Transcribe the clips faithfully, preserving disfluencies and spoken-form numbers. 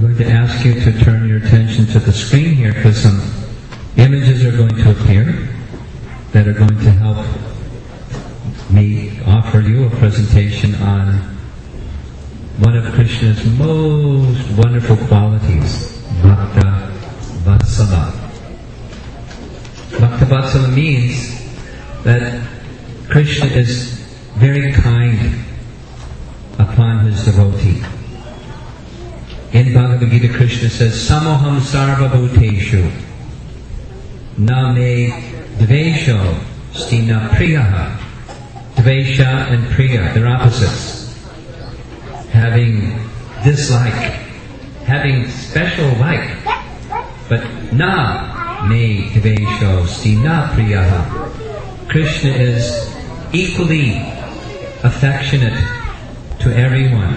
going to ask you to turn your attention to the screen here because some images are going to appear that are going to help me offer you a presentation on one of Krishna's most wonderful qualities, Bhakta Vatsala. Bhakta Vatsala means that Krishna is very kind upon his devotee. In Bhagavad Gita, Krishna says, Samoham sarva bhuteshu na me dvesho stina priyaha. Dvesha and priya, they're opposites. Having dislike, having special like, but na me dvesho stina priyaha. Krishna is equally affectionate to everyone.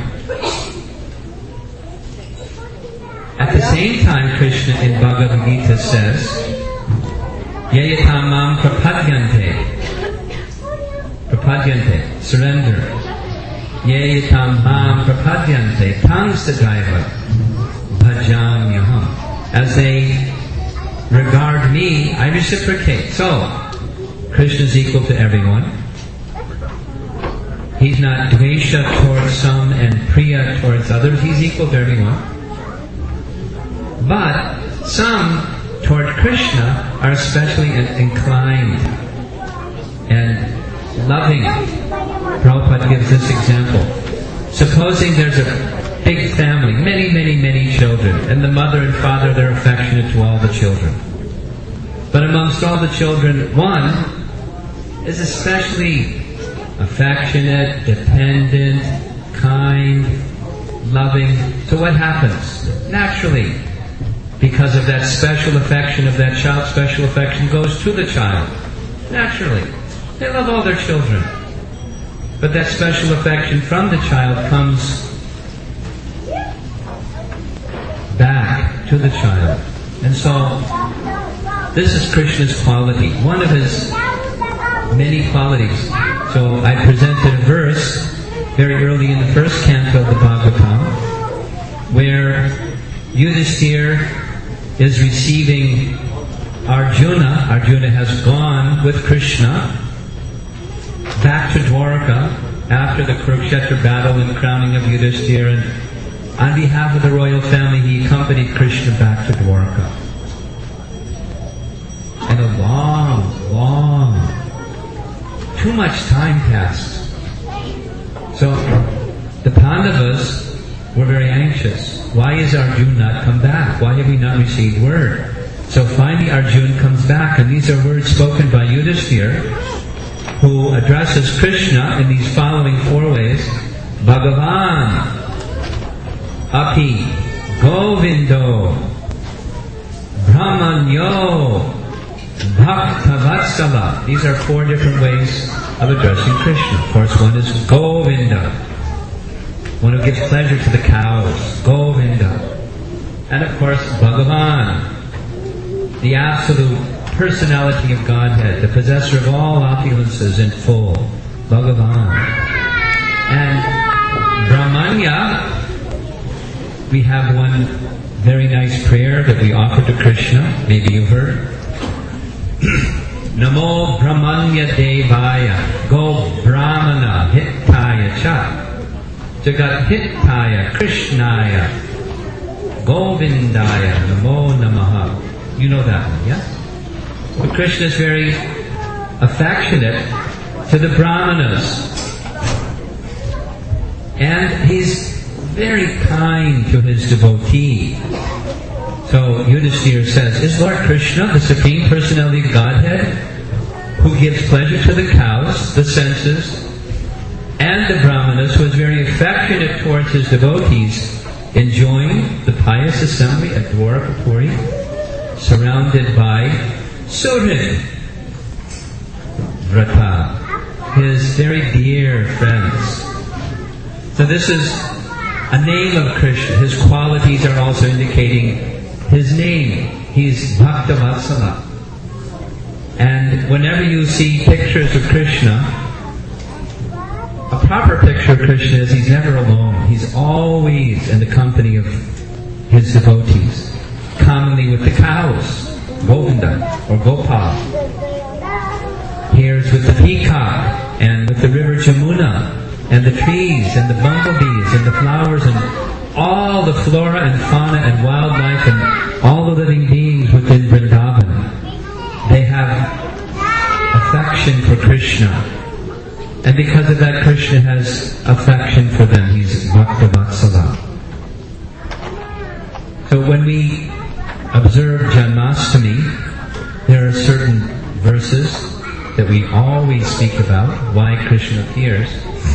At the same time, Krishna in Bhagavad Gita says, Yayatam mam prapadyante. Prapadyante, surrender. Yayatam mam prapadyante. Tang sadaiva bhajamyaham. As they regard me, I reciprocate. So, Krishna is equal to everyone. He's not dvesha towards some and priya towards others. He's equal to everyone. But some toward Krishna are especially inclined and loving. Prabhupada gives this example. Supposing there's a big family, many, many, many children, and the mother and father, they're affectionate to all the children. But amongst all the children, one is especially affectionate, dependent, kind, loving. So what happens? Naturally, because of that special affection of that child, special affection goes to the child. Naturally. They love all their children. But that special affection from the child comes back to the child. And so, this is Krishna's quality. One of his many qualities. So I presented a verse very early in the first canto of the Bhagavatam where Yudhishthira is receiving Arjuna. Arjuna has gone with Krishna back to Dwarka after the Kurukshetra battle and crowning of Yudhishthira. And on behalf of the royal family, he accompanied Krishna back to Dwarka. And a long, long, too much time passed. So the Pandavas were very anxious. Why is Arjuna not come back? Why have we not received word? So finally Arjuna comes back, and these are words spoken by Yudhishthira, who addresses Krishna in these following four ways. Bhagavan, Api, Govindo, Brahmanyo, Bhaktavatsala. These are four different ways of addressing Krishna. Of course, one is Govinda, one who gives pleasure to the cows, Govinda. And of course, Bhagavan, the absolute personality of Godhead, the possessor of all opulences in full, Bhagavan. And Brahmanya, we have one very nice prayer that we offer to Krishna, maybe you've heard. Namo Brahmanya Devaya, Go Brahmana Hittaya Cha. Jagat Hittaya Krishnaya Govindaya Namo Namaha. You know that one, yeah? But Krishna is very affectionate to the Brahmanas. And he's very kind to his devotee. So Yudhishthira says, is Lord Krishna the Supreme Personality of Godhead who gives pleasure to the cows, the senses, and the Brahmanas, who is very affectionate towards his devotees, enjoying the pious assembly at Dwarkapuri, surrounded by Suhrid Vrata, his very dear friends. So this is a name of Krishna. His qualities are also indicating his name. He's Bhakta Vatsala. And whenever you see pictures of Krishna, a proper picture of Krishna is he's never alone. He's always in the company of his devotees, commonly with the cows, Govinda or Gopal. Here is with the peacock and with the river Jamuna and the trees and the bumblebees and the flowers and all the flora and fauna and wildlife and all the living beings within Vrindavan. They have affection for Krishna. And because of that, Krishna has affection for them. He's Bhakta Vatsala. So when we observe Janmashtami, there are certain verses that we always speak about, why Krishna appears.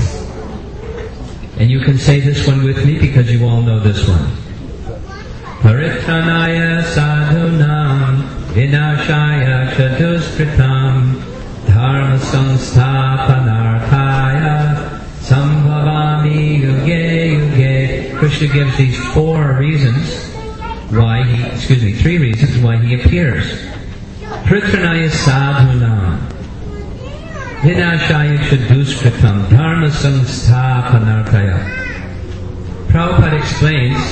And you can say this one with me because you all know this one. Paritranaya sadhunam vinashaya chaduskritam dharma samsthapanarthaya sambhavami yuge yuge. Krishna gives these four reasons why he, excuse me, three reasons why he appears. Paritranaya sadhunam vinashaya chaduskritam dharma samsthapanarthaya. Prabhupada explains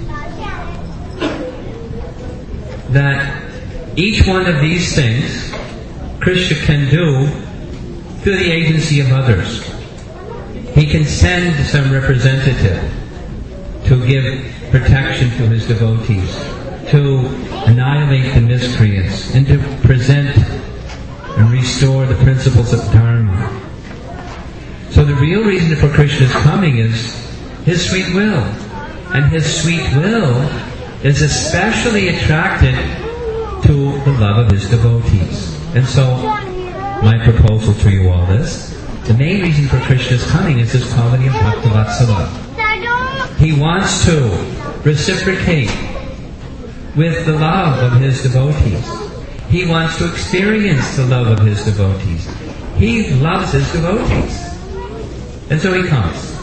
that each one of these things Krishna can do through the agency of others. He can send some representative to give protection to his devotees, to annihilate the miscreants, and to present and restore the principles of Dharma. So the real reason for Krishna's coming is his sweet will. And his sweet will is especially attracted to the love of his devotees. And so, my proposal to you all is, the main reason for Krishna's coming is his quality of Bhakta Vatsala. He wants to reciprocate with the love of his devotees. He wants to experience the love of his devotees. He loves his devotees. And so he comes.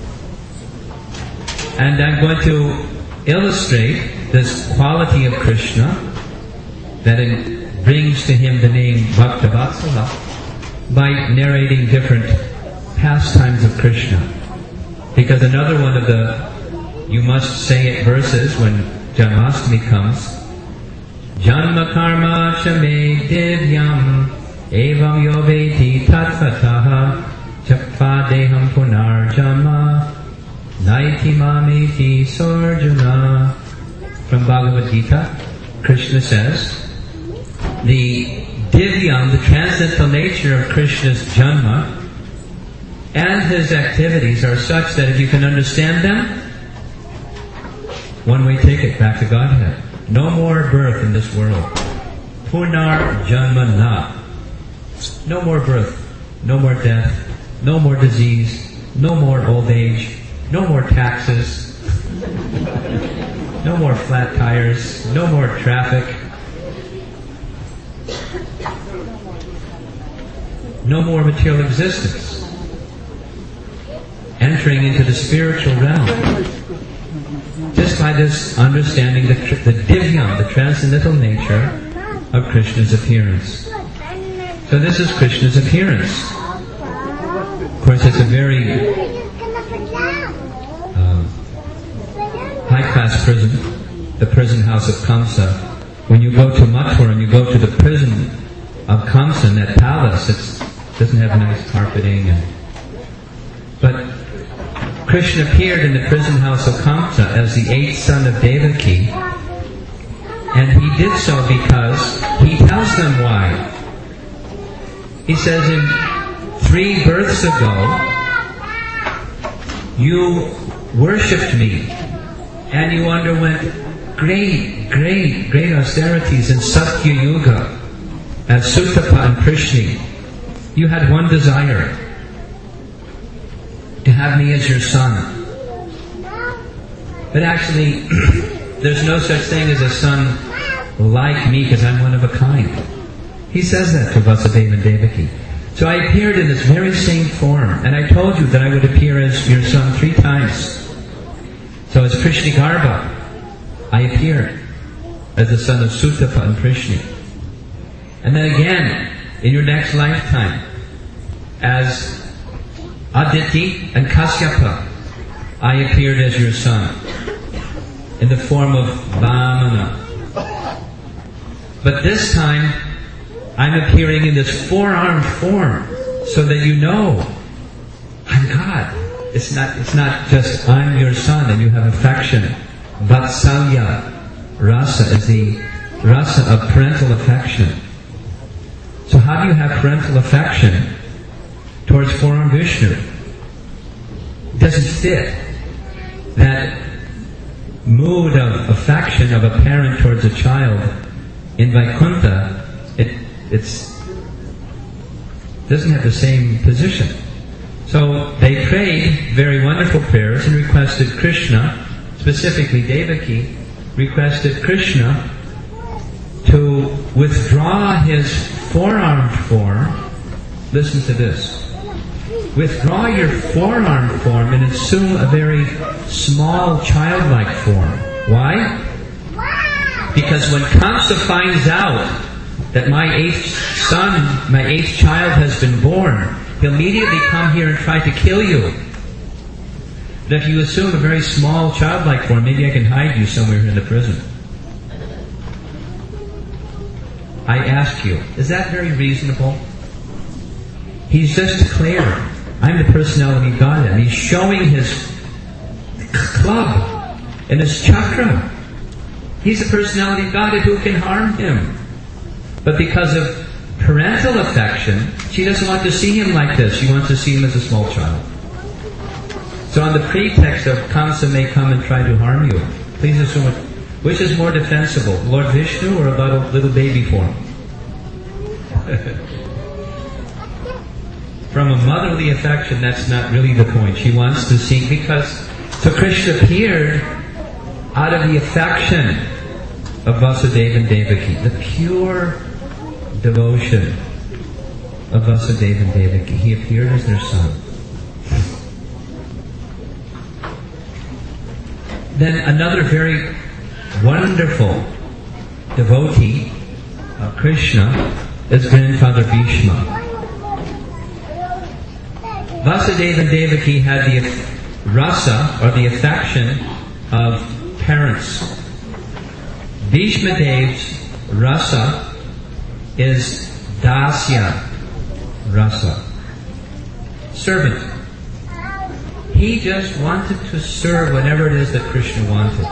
And I'm going to illustrate this quality of Krishna that it brings to him the name Bhakta Vatsala by narrating different pastimes of Krishna. Because another one of the you must say it verses when Janmashtami comes, Janma karma chame divyam evam yoveti tatvataha chakva deham punar janma naiti mameti sarjuna. From Bhagavad Gita, Krishna says, the divyam, the transcendental nature of Krishna's janma and his activities are such that if you can understand them, one way ticket back to Godhead. No more birth in this world. Punar janma na. No more birth, no more death, no more disease, no more old age, no more taxes, no more flat tires, no more traffic, no more material existence. Entering into the spiritual realm. Just by this understanding the, the divyam, the transcendental nature of Krishna's appearance. So this is Krishna's appearance. Of course, it's a very uh, high-class prison, the prison house of Kamsa. When you go to Mathura and you go to the prison of Kamsa, in that palace, it doesn't have nice carpeting. And, but Krishna appeared in the prison house of Kamsa as the eighth son of Devaki, and he did so because he tells them why. He says, in three births ago, you worshipped me, and you underwent great, great, great austerities in Satya Yuga, as Sutapa and Prishni. You had one desire, to have me as your son. But actually, there's no such thing as a son like me because I'm one of a kind. He says that to Vasudeva and Devaki. So I appeared in this very same form, and I told you that I would appear as your son three times. So as Prishnigarbha, I appeared as the son of Sutapa and Prishni. And then again, in your next lifetime, as Aditi and Kasyapa, I appeared as your son. in the form of Vamana. But this time, I'm appearing in this four-armed form, so that you know I'm God. It's not, it's not just I'm your son and you have affection. Vatsalya rasa is the rasa of parental affection. So how do you have parental affection towards four-armed Vishnu? It doesn't fit. That mood of affection of a parent towards a child in Vaikuntha, it it's doesn't have the same position. So they prayed very wonderful prayers and requested Krishna, specifically Devaki, requested Krishna to withdraw his four-armed form. Listen to this. Withdraw your four-armed form and assume a very small childlike form. Why? Because when Kamsa finds out that my eighth son, my eighth child has been born, he'll immediately come here and try to kill you. But if you assume a very small childlike form, maybe I can hide you somewhere in the prison. I ask you, is that very reasonable? He's just clear. I'm the personality of God, and he's showing his club and his chakra. He's the personality of God, and who can harm him? But because of parental affection, she doesn't want to see him like this. She wants to see him as a small child. So on the pretext of Kamsa may come and try to harm you, please assume it. Which is more defensible, Lord Vishnu or a little, little baby form? From a motherly affection, that's not really the point. She wants to see, because so Krishna appeared out of the affection of Vasudeva and Devaki, the pure devotion of Vasudeva and Devaki. He appeared as their son. Then another very wonderful devotee of Krishna is grandfather Bhishma. Vasudeva and Devaki had the rasa, or the affection, of parents. Bhishma Dev's rasa is dasya rasa, servant. He just wanted to serve whatever it is that Krishna wanted.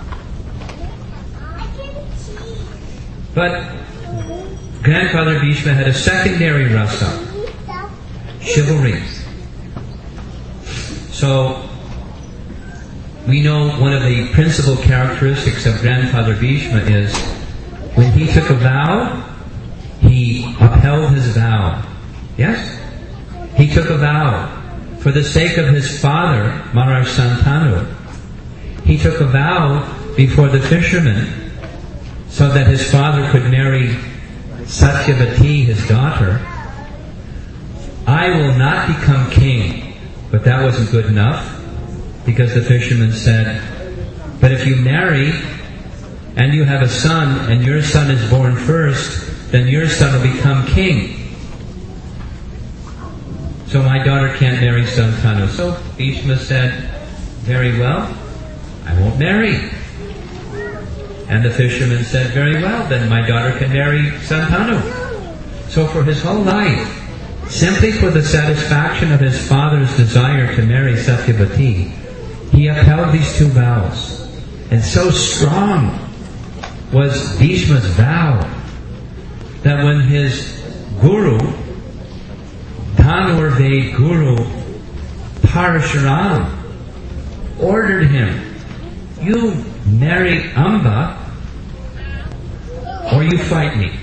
But grandfather Bhishma had a secondary rasa, chivalry. So, we know one of the principal characteristics of grandfather Bhishma is when he took a vow, he upheld his vow. Yes? He took a vow for the sake of his father, Maharaj Santanu. He took a vow before the fishermen so that his father could marry Satyavati, his daughter. I will not become king. But that wasn't good enough, because the fisherman said, but if you marry and you have a son and your son is born first, then your son will become king. So my daughter can't marry Santanu. So Bhishma said, very well, I won't marry. And the fisherman said, very well, then my daughter can marry Santanu. So for his whole life, simply for the satisfaction of his father's desire to marry Satyavati, he upheld these two vows. And so strong was Bhishma's vow that when his guru, Dhanurved Guru Parashuram, ordered him, you marry Amba or you fight me.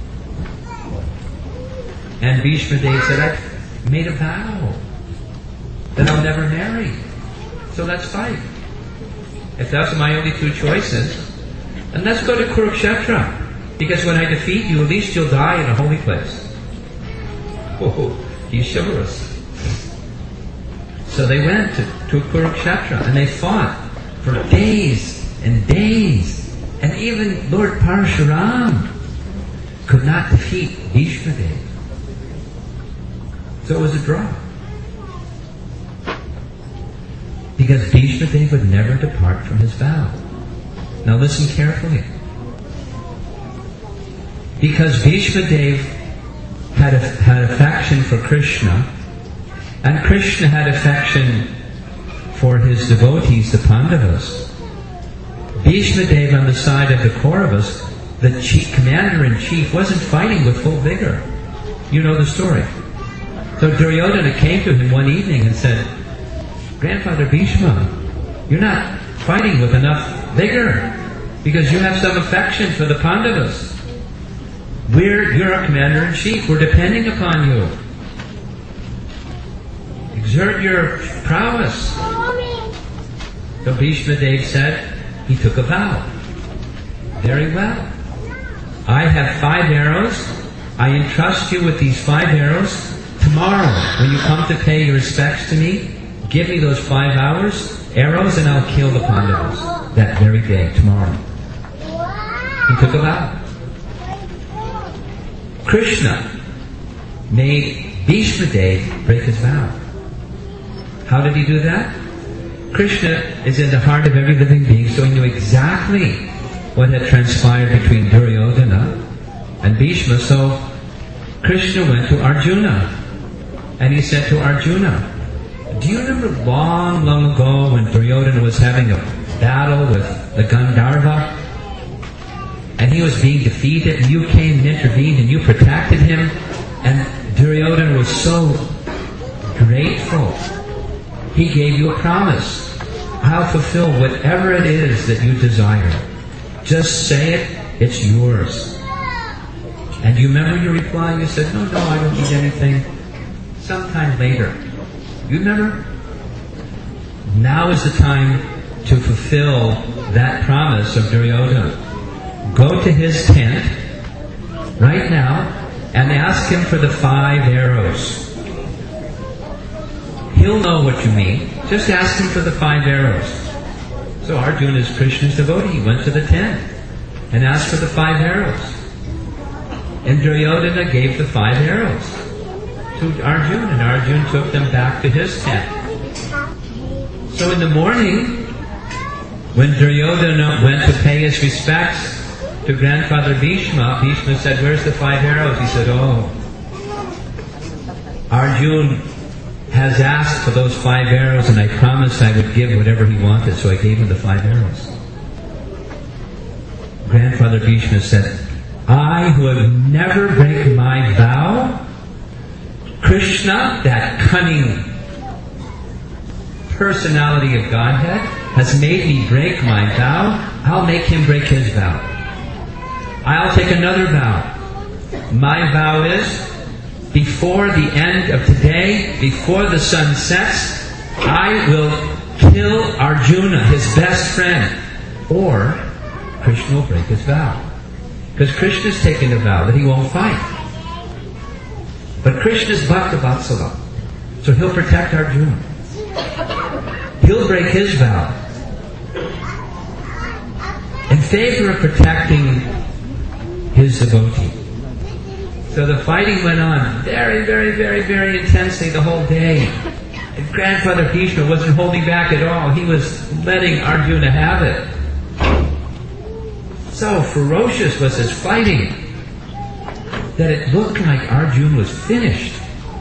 And Bhishma Dev said, I've made a vow that I'll never marry. So let's fight. If those are my only two choices, then let's go to Kurukshetra. Because when I defeat you, at least you'll die in a holy place. Oh, he's chivalrous. So they went to, to Kurukshetra and they fought for days and days. And even Lord Parashuram could not defeat Bhishma Dev. So it was a draw. Because Bhishma Dev would never depart from his vow. Now listen carefully. Because Bhishma Dev had, a, had affection for Krishna, and Krishna had affection for his devotees, the Pandavas, Bhishma Dev on the side of the Kauravas, the chief, commander-in-chief, wasn't fighting with full vigor. You know the story. So Duryodhana came to him one evening and said, Grandfather Bhishma, you're not fighting with enough vigor because you have some affection for the Pandavas. We're, you're a commander-in-chief. We're depending upon you. Exert your prowess. So Bhishma Dev said, he took a vow. Very well. I have five arrows. I entrust you with these five arrows. Tomorrow, when you come to pay your respects to me, give me those five hours, arrows, and I'll kill the Pandavas that very day, tomorrow. He took a vow. Krishna made Bhishma Dev break his vow. How did he do that? Krishna is in the heart of every living being, so he knew exactly what had transpired between Duryodhana and Bhishma. So Krishna went to Arjuna and he said to Arjuna, do you remember long, long ago when Duryodhana was having a battle with the Gandharva and he was being defeated and you came and intervened and you protected him, and Duryodhana was so grateful. He gave you a promise. I'll fulfill whatever it is that you desire. Just say it, it's yours. And you remember your reply? You said, no, no, I don't need anything. Sometime later. You remember? Now is the time to fulfill that promise of Duryodhana. Go to his tent right now and ask him for the five arrows. He'll know what you mean. Just ask him for the five arrows. So Arjuna is Krishna's devotee. He went to the tent and asked for the five arrows. And Duryodhana gave the five arrows to Arjuna, and Arjuna took them back to his tent. So in the morning, when Duryodhana went to pay his respects to grandfather Bhishma, Bhishma said, where's the five arrows? He said, oh, Arjuna has asked for those five arrows and I promised I would give whatever he wanted, so I gave him the five arrows. Grandfather Bhishma said, I who have never break my vow, Krishna, that cunning personality of Godhead, has made me break my vow. I'll make him break his vow. I'll take another vow. My vow is, before the end of today, before the sun sets, I will kill Arjuna, his best friend, or Krishna will break his vow. Because Krishna's taken a vow that he won't fight. But Krishna's Bhakta Vatsala, so he'll protect Arjuna. He'll break his vow in favor of protecting his devotee. So the fighting went on very, very, very, very intensely the whole day. And grandfather Bhishma wasn't holding back at all. He was letting Arjuna have it. So ferocious was his fighting that it looked like Arjuna was finished.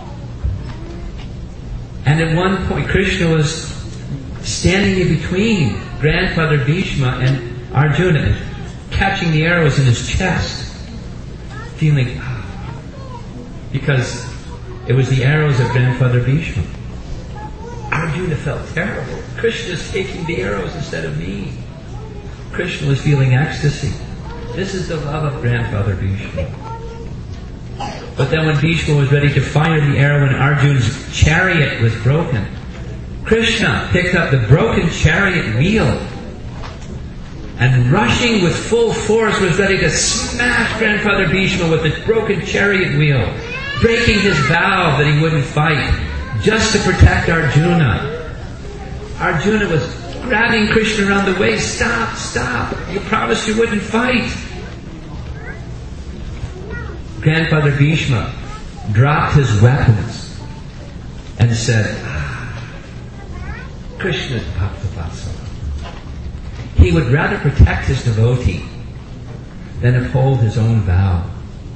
And at one point Krishna was standing in between grandfather Bhishma and Arjuna, catching the arrows in his chest, feeling, because it was the arrows of grandfather Bhishma. Arjuna felt terrible. Krishna's taking the arrows instead of me. Krishna was feeling ecstasy. This is the love of grandfather Bhishma. But then when Bhishma was ready to fire the arrow and Arjuna's chariot was broken, Krishna picked up the broken chariot wheel and rushing with full force was ready to smash grandfather Bhishma with the broken chariot wheel, breaking his vow that he wouldn't fight, just to protect Arjuna. Arjuna was grabbing Krishna around the waist. Stop, stop. You promised you wouldn't fight. Grandfather Bhishma dropped his weapons and said, ah, Krishna's Bhakta Vatsala. he would rather protect his devotee than uphold his own vow.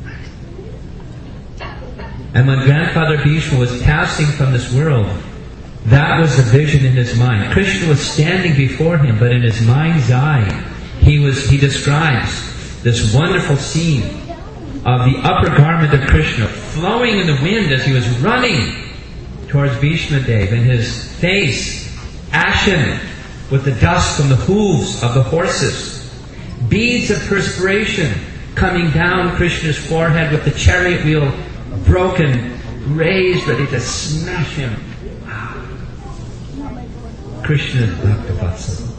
And when Grandfather Bhishma was passing from this world, that was the vision in his mind. Krishna was standing before him, but in his mind's eye, he was he describes this wonderful scene of the upper garment of Krishna flowing in the wind as he was running towards Bhishma Dev, and his face ashen with the dust from the hooves of the horses. Beads of perspiration coming down Krishna's forehead with the chariot wheel broken, raised, ready to smash him. Krishna is Bhakta-Vatsala.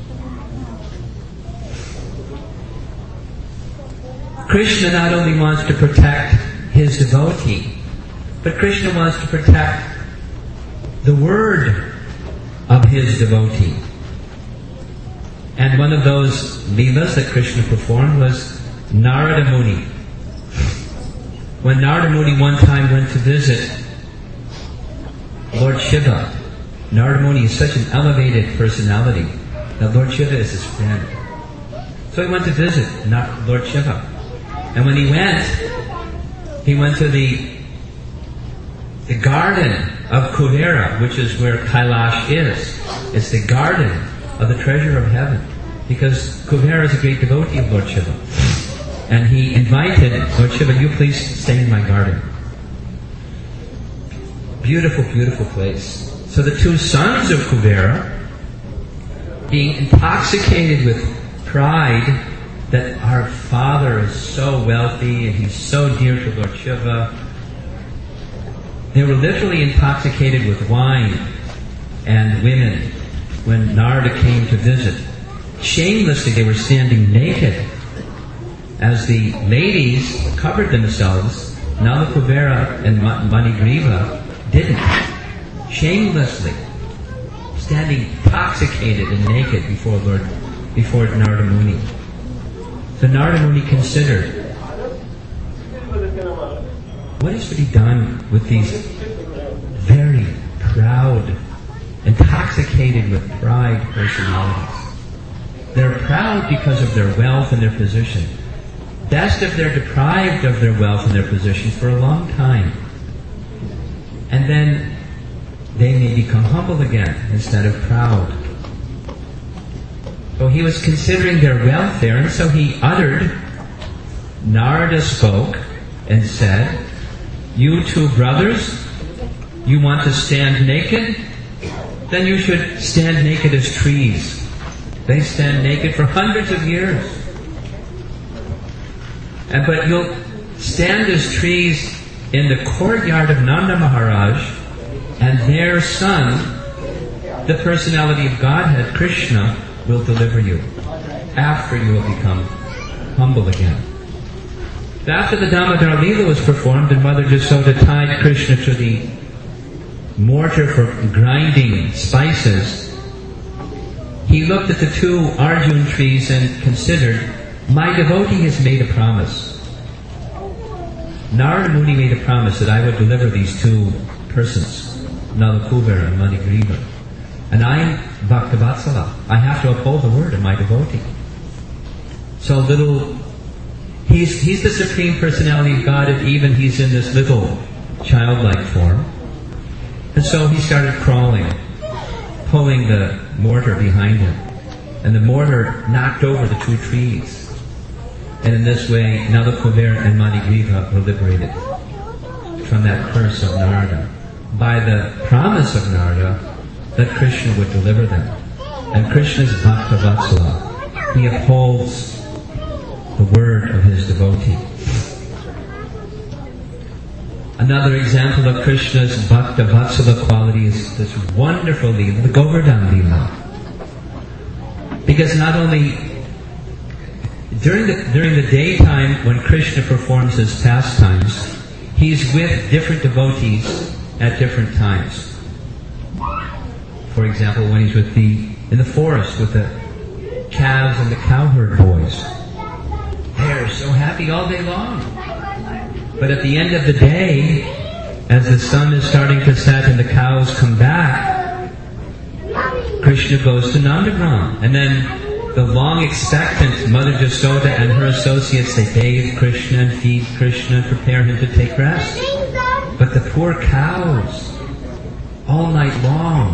Krishna not only wants to protect his devotee, but Krishna wants to protect the word of his devotee. And one of those leelas that Krishna performed was Narada Muni. When Narada Muni one time went to visit Lord Shiva, Narada Muni is such an elevated personality that Lord Shiva is his friend. So he went to visit Lord Shiva. And when he went, he went to the the garden of Kuvera, which is where Kailash is. It's the garden of the treasure of heaven. Because Kuvera is a great devotee of Lord Shiva. And he invited Lord Shiva, you please stay in my garden. Beautiful, beautiful place. So the two sons of Kuvera, being intoxicated with pride that our father is so wealthy and he's so dear to Lord Shiva, they were literally intoxicated with wine and women when Narada came to visit. Shamelessly, they were standing naked as the ladies covered themselves. Nala Kuvera and Manigriva didn't. Shamelessly, standing intoxicated and naked before Lord, before Narada Muni. So Narada Muni considered, what is to be done with these very proud, intoxicated with pride personalities? They're proud because of their wealth and their position. Best if they're deprived of their wealth and their position for a long time. And then they may become humble again instead of proud. So he was considering their welfare, and so he uttered, Narada spoke and said, you two brothers, you want to stand naked? Then you should stand naked as trees. They stand naked for hundreds of years. And but you'll stand as trees in the courtyard of Nanda Maharaj, and their son, the personality of Godhead, Krishna, will deliver you after you will become humble again. After the Damodara Leela was performed and Mother Jasoda tied Krishna to the mortar for grinding spices, he looked at the two Arjun trees and considered, my devotee has made a promise. Narada Muni made a promise that I would deliver these two persons, Nala Kuvera and Manigriva. And I am Bhakta-Vatsala. I have to uphold the word of my devotee. So little, he's, he's the Supreme Personality of God, and even he's in this little childlike form. And so he started crawling, pulling the mortar behind him. And the mortar knocked over the two trees. And in this way, Nala Kuvera and Manigriva were liberated from that curse of Narada by the promise of Narada that Krishna would deliver them. And Krishna is Bhakta-Vatsala. He upholds the word of his devotee. Another example of Krishna's Bhakta-Vatsala quality is this wonderful Leela, the Govardhan Leela. Because not only during the during the daytime when Krishna performs his pastimes, he's with different devotees at different times. For example, when he's with the in the forest with the calves and the cowherd boys, they're so happy all day long. But at the end of the day, as the sun is starting to set and the cows come back, Krishna goes to Nandagram. And then the long expectant Mother Jasoda and her associates, they bathe Krishna and feed Krishna and prepare him to take rest. But the poor cows, all night long,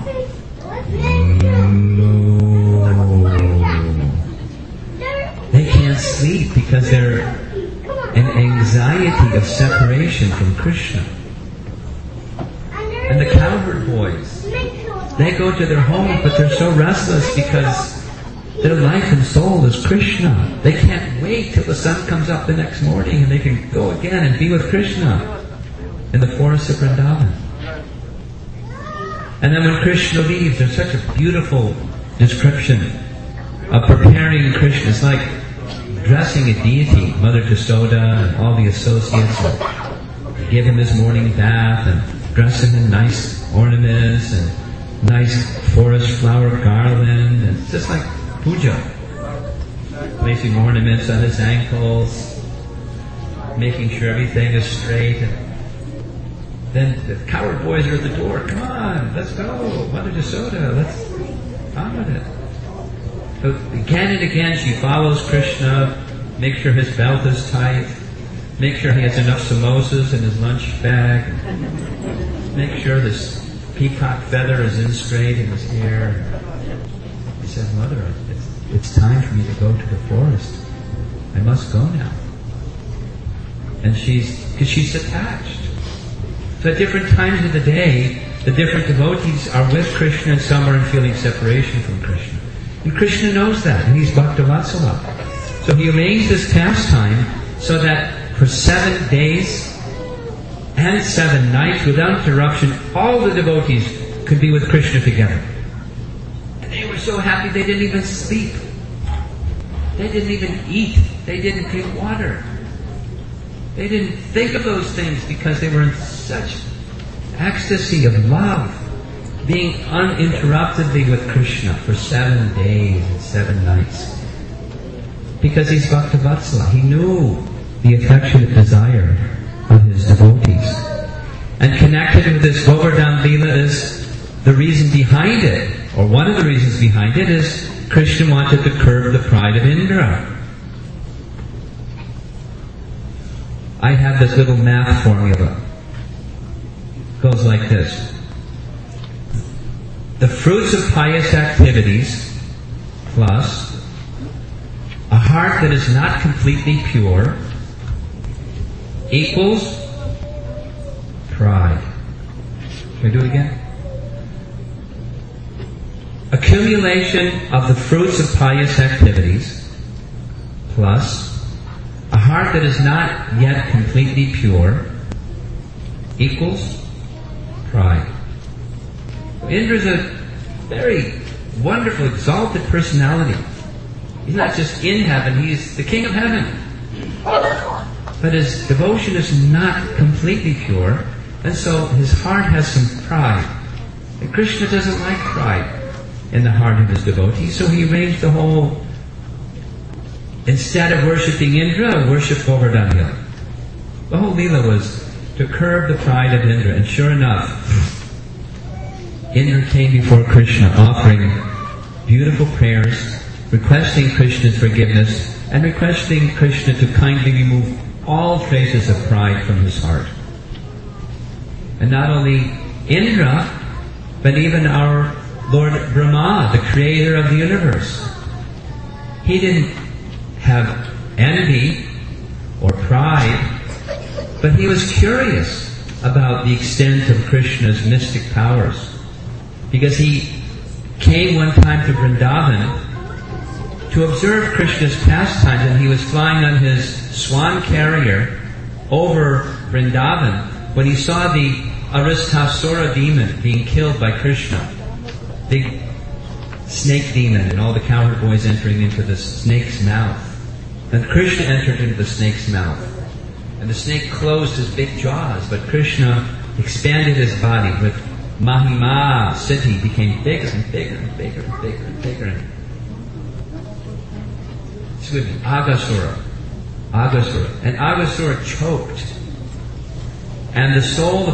they can't sleep because they're in anxiety of separation from Krishna. And the cowherd boys, they go to their homes, but they're so restless because their life and soul is Krishna. They can't wait till the sun comes up the next morning and they can go again and be with Krishna in the forest of Vrindavan. And then when Krishna leaves, there's such a beautiful description of preparing Krishna. It's like dressing a deity. Mother Jasoda and all the associates give him his morning bath and dress him in nice ornaments and nice forest flower garland. And it's just like puja. Placing ornaments on his ankles, making sure everything is straight. And then the coward boys are at the door. Come on, let's go. Mother Jasoda, let's on with it. So again and again she follows Krishna, make sure his belt is tight, make sure he has enough samosas in his lunch bag, make sure this peacock feather is in straight in his hair. He says, Mother, it's, it's time for me to go to the forest. I must go now. And she's, because she's attached. So at different times of the day, the different devotees are with Krishna and some are in feeling separation from Krishna. And Krishna knows that, and he's Bhaktavatsala. So he arranged this pastime so that for seven days and seven nights, without interruption, all the devotees could be with Krishna together. And they were so happy they didn't even sleep. They didn't even eat. They didn't drink water. They didn't think of those things because they were in such ecstasy of love, being uninterruptedly with Krishna for seven days and seven nights. Because he's Bhaktavatsala. He knew the affectionate desire of his devotees. And connected with this Govardhan Leela is the reason behind it, or one of the reasons behind it is Krishna wanted to curb the pride of Indra. I have this little math formula. It goes like this. The fruits of pious activities plus a heart that is not completely pure equals pride. Can I do it again? Accumulation of the fruits of pious activities plus a heart that is not yet completely pure equals pride. Indra is a very wonderful, exalted personality. He's not just in heaven, he's the king of heaven. But his devotion is not completely pure, and so his heart has some pride. And Krishna doesn't like pride in the heart of his devotees, so he arranged the whole, instead of worshipping Indra, worship Govardhan. The whole Leela was to curb the pride of Indra, and sure enough, Indra came before Krishna offering beautiful prayers, requesting Krishna's forgiveness, and requesting Krishna to kindly remove all traces of pride from his heart. And not only Indra, but even our Lord Brahma, the creator of the universe. He didn't have envy or pride, but he was curious about the extent of Krishna's mystic powers. Because he came one time to Vrindavan to observe Krishna's pastimes, and he was flying on his swan carrier over Vrindavan when he saw the Aristasura demon being killed by Krishna. Big snake demon and all the cowherd boys entering into the snake's mouth. And Krishna entered into the snake's mouth. And the snake closed his big jaws, but Krishna expanded his body with Mahima. Siddhi became bigger and bigger and bigger and bigger and bigger. Excuse me, Aghasura. Aghasura. And Aghasura choked. And the soul of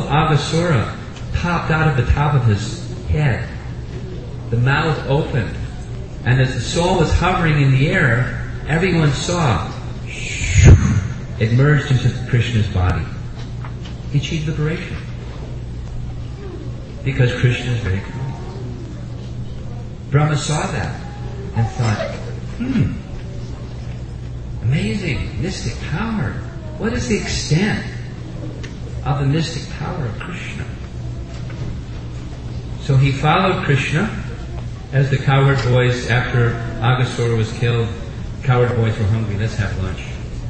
Aghasura popped out of the top of his head. The mouth opened. And as the soul was hovering in the air, everyone saw it merged into Krishna's body. He achieved liberation. Because Krishna is very kind. Brahma saw that and thought, hmm, amazing, mystic power. What is the extent of the mystic power of Krishna? So he followed Krishna as the cowherd boys, after Aghasura was killed, cowherd boys were hungry, let's have lunch.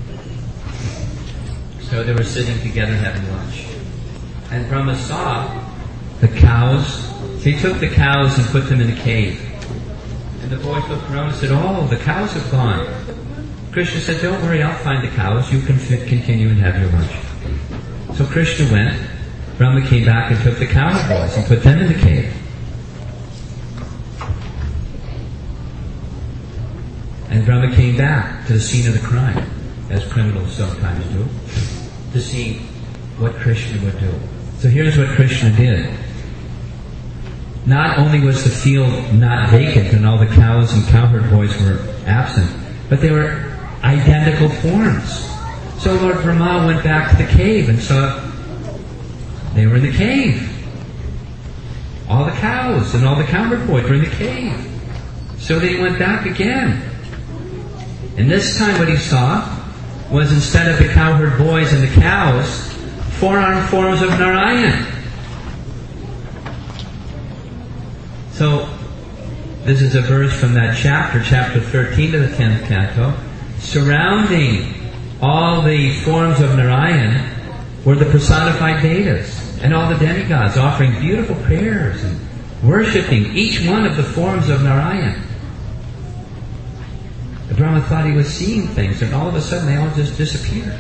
So they were sitting together having lunch. And Brahma saw the cows. So he took the cows and put them in a cave. And the boys looked around and said, oh, the cows have gone. Krishna said, don't worry, I'll find the cows. You can fit, continue and have your lunch. So Krishna went. Brahma came back and took the cowherd boys and put them in the cave. And Brahma came back to the scene of the crime, as criminals sometimes do, to see what Krishna would do. So here's what Krishna did. Not only was the field not vacant and all the cows and cowherd boys were absent, but they were identical forms. So Lord Brahma went back to the cave and saw they were in the cave. All the cows and all the cowherd boys were in the cave. So they went back again. And this time what he saw was, instead of the cowherd boys and the cows, four-armed forms of Narayan. So, this is a verse from that chapter, chapter thirteen of the tenth canto. Surrounding all the forms of Narayan were the personified Vedas and all the demigods, offering beautiful prayers and worshipping each one of the forms of Narayan. The Brahma thought he was seeing things, and all of a sudden they all just disappeared.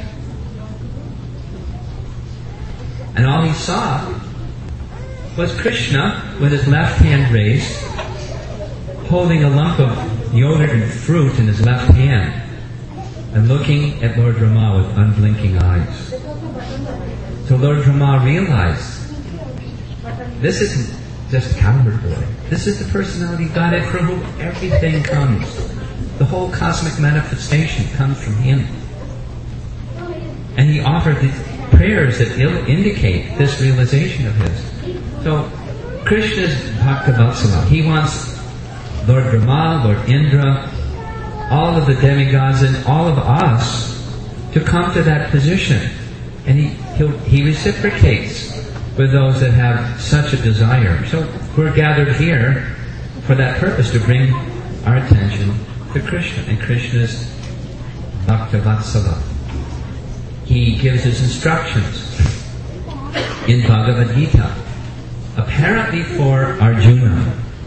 And all he saw was Krishna with his left hand raised, holding a lump of yogurt and fruit in his left hand, and looking at Lord Brahma with unblinking eyes. So Lord Brahma realized, this isn't just a cowherd boy. This is the personality of Godhead from whom everything comes. The whole cosmic manifestation comes from him. And he offered the prayers that indicate this realization of his. So, Krishna's Bhakta-Vatsala. He wants Lord Brahma, Lord Indra, all of the demigods, and all of us to come to that position. And he he'll, he reciprocates with those that have such a desire. So, we're gathered here for that purpose, to bring our attention to Krishna and Krishna's Bhakta-Vatsala. He gives his instructions in Bhagavad Gita, apparently for Arjuna.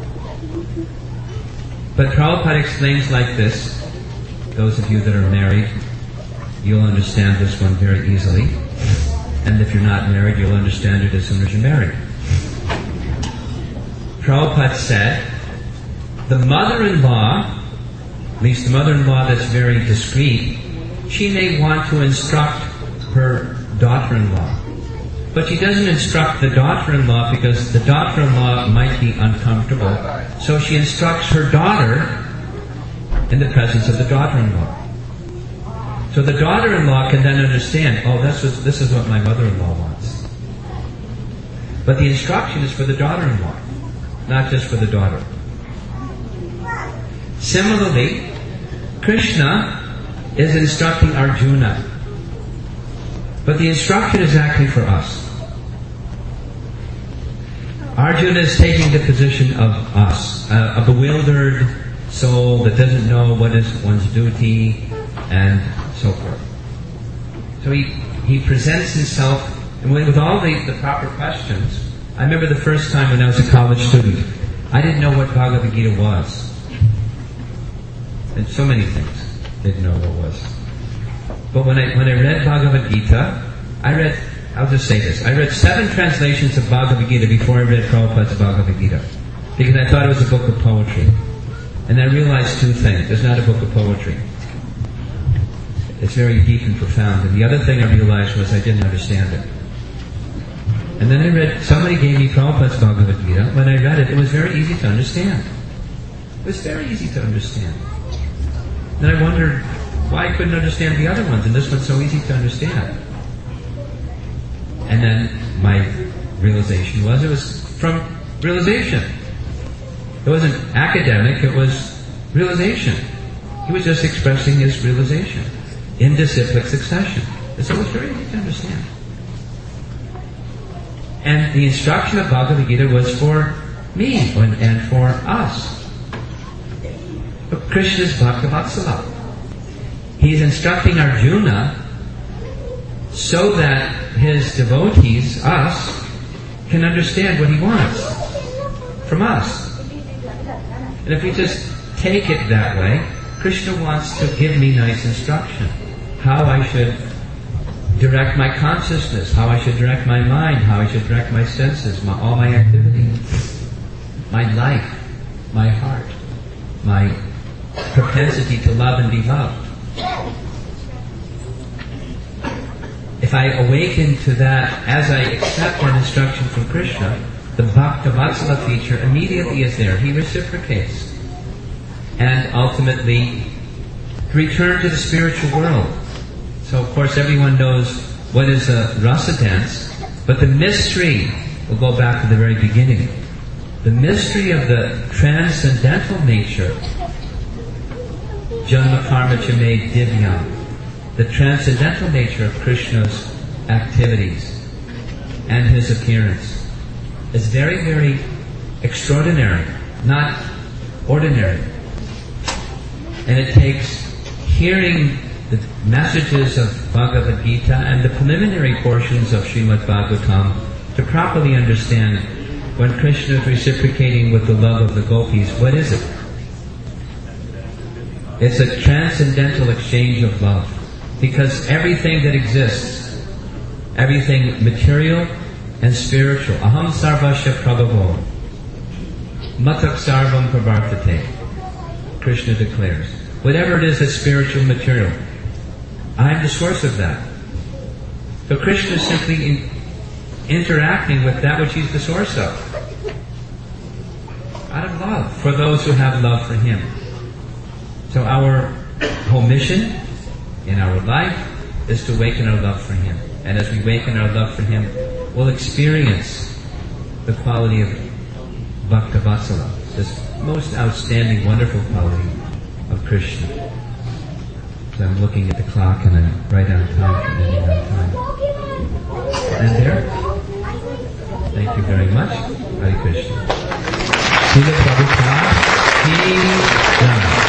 But Prabhupada explains like this. Those of you that are married, you'll understand this one very easily. And if you're not married, you'll understand it as soon as you're married. Prabhupada said, the mother-in-law, at least the mother-in-law that's very discreet, she may want to instruct her daughter-in-law. But she doesn't instruct the daughter-in-law because the daughter-in-law might be uncomfortable. So she instructs her daughter in the presence of the daughter-in-law. So the daughter-in-law can then understand, oh, this is, this is what my mother-in-law wants. But the instruction is for the daughter-in-law, not just for the daughter. Similarly, Krishna is instructing Arjuna. But the instruction is actually for us. Arjuna is taking the position of us, a, a bewildered soul that doesn't know what is one's duty, and so forth. So he, he presents himself, and with, with all the, the proper questions. I remember the first time when I was a college student, I didn't know what Bhagavad Gita was. And so many things didn't know what it was. But when I when I read Bhagavad Gita, I read, I'll just say this, I read seven translations of Bhagavad Gita before I read Prabhupada's Bhagavad Gita. Because I thought it was a book of poetry. And I realized two things. It's not a book of poetry. It's very deep and profound. And the other thing I realized was I didn't understand it. And then I read, somebody gave me Prabhupada's Bhagavad Gita. When I read it, it was very easy to understand. It was very easy to understand. Then I wondered why I couldn't understand the other ones, and this one's so easy to understand. And then my realization was it was from realization. It wasn't academic, it was realization. He was just expressing his realization in disciplic succession. And so it was very easy to understand. And the instruction of Bhagavad Gita was for me and, and for us. But Krishna's Bhaktavatsala. He's instructing Arjuna so that his devotees, us, can understand what he wants from us. And if we just take it that way, Krishna wants to give me nice instruction. How I should direct my consciousness, how I should direct my mind, how I should direct my senses, my, all my activity, my life, my heart, my propensity to love and be loved. If I awaken to that as I accept an instruction from Krishna, the Bhaktavatsala feature immediately is there. He reciprocates. And ultimately return to the spiritual world. So of course everyone knows what is a rasa dance, but the mystery, we'll go back to the very beginning, the mystery of the transcendental nature, Janma Karma Chame Divyam, the transcendental nature of Krishna's activities and his appearance is very, very extraordinary, not ordinary. And it takes hearing the messages of Bhagavad Gita and the preliminary portions of Srimad Bhagavatam to properly understand when Krishna is reciprocating with the love of the gopis, what is it? It's a transcendental exchange of love. Because everything that exists, everything material and spiritual, aham sarvasya prabhavo, matak sarvam pravartate, Krishna declares. Whatever it is that's spiritual material, I'm the source of that. So Krishna is simply in, interacting with that which he's the source of. Out of love, for those who have love for him. So our whole mission in our life is to awaken our love for him. And as we awaken our love for him, we'll experience the quality of Bhaktavatsala, this most outstanding, wonderful quality of Krishna. So I'm looking at the clock and I'm right on time, ending on time. And there? Thank you very much. Hare Krishna. Srila Prabhupada, Ki Jai.